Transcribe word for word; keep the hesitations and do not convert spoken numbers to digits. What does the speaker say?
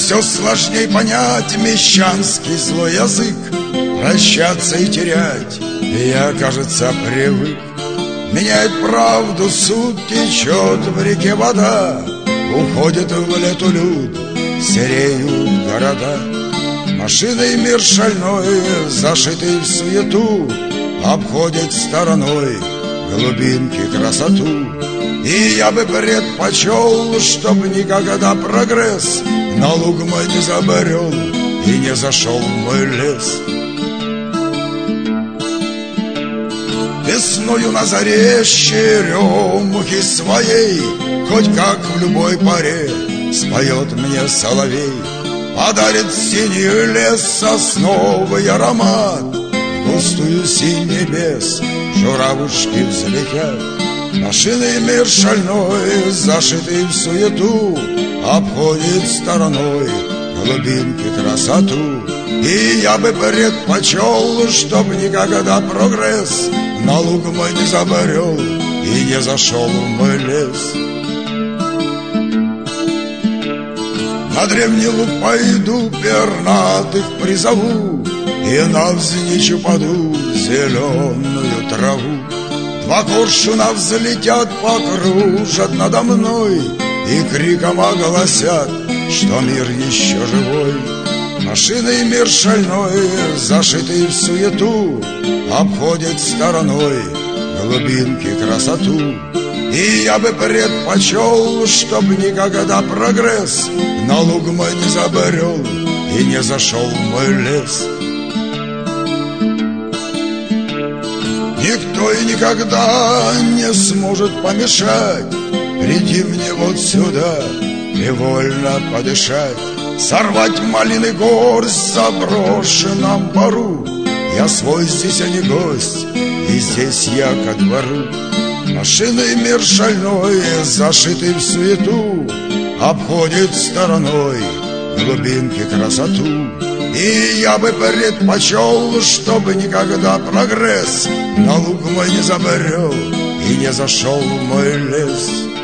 все сложней понять мещанский злой язык, прощаться и терять я, кажется, привык. Меняет правду суд, течет в реке вода, уходит в лету люд, сереют города. Машиной мир шальной, зашитый в суету, обходит стороной глубинки красоту. И я бы предпочел, чтоб никогда прогресс на луг мой не забрел и не зашел в мой лес. Весною на заре черемухи своей, хоть как в любой поре, споет мне соловей. Подарит синий лес сосновый аромат, в густую синь небес журавушки взлетят. Машиной мир шальной, зашитый в суету, обходит стороной глубинки красоту. И я бы предпочел, чтоб никогда прогресс на луг мой не забрел и не зашел в мой лес. На древний луг пойду, пернатых призову, и навзничь упаду зеленую траву. Два коршуна взлетят, покружат надо мной и криком огласят, что мир еще живой. Машиной мир шальной, зашитый в суету, обходит стороной глубинки красоту. И я бы предпочел, чтоб никогда прогресс на луг мой не забрел и не зашел в мой лес. Никто и никогда не сможет помешать прийти мне вот сюда и вольно подышать, сорвать малины горсть в заброшенном бару. Я свой здесь, а не гость, и здесь я ко двору. Машиной мир шальной, зашитый в суету, обходит стороной глубинки красоту. И я бы предпочел, чтобы никогда прогресс на луг мой не забрел и не зашел в мой лес.